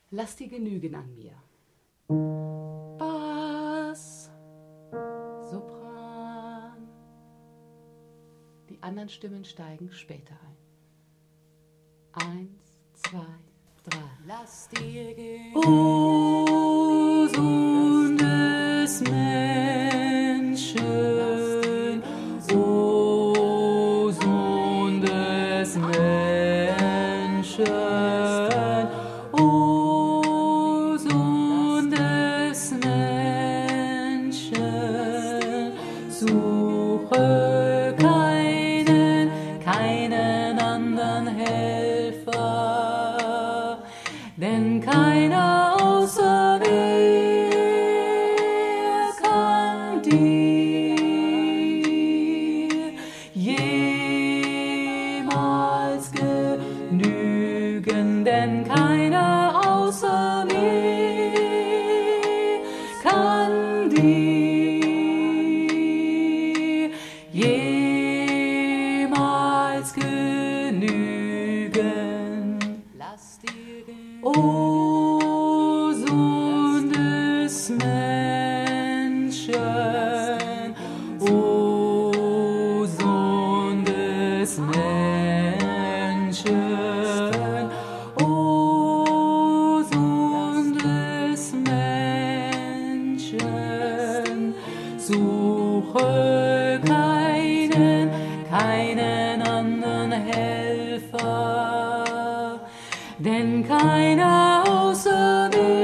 Lass dir genügen an mir. Bass, Sopran. Die anderen Stimmen steigen später ein. 1, 2, 3. Lass dir genügen. O Sohn des Menschen, o Sohn des Menschen, o Sohn des Menschen, suche keinen anderen Helfer, denn keiner außer mir kann dir jemals genügen, denn keiner außer mir kann dir jemals genügen. Lass dir genügen. O Sohn des Menschen, o Sohn des Menschen, o Sohn des Menschen, suche keinen anderen Helfer, denn keiner außer mir